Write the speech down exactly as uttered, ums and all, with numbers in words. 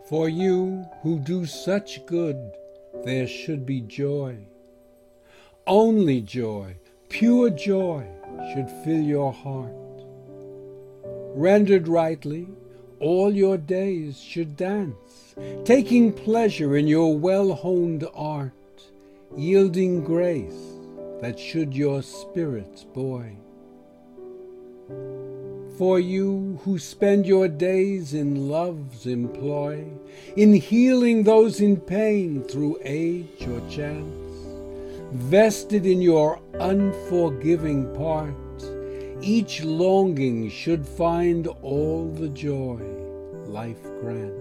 For you who do such good, there should be joy. Only joy, pure joy, should fill your heart. Rendered rightly, all your days should dance, taking pleasure in your well-honed art, yielding grace that should your spirits buoy. For you who spend your days in love's employ, in healing those in pain through age or chance, vested in your unforgiving part, each longing should find all the joy life grants.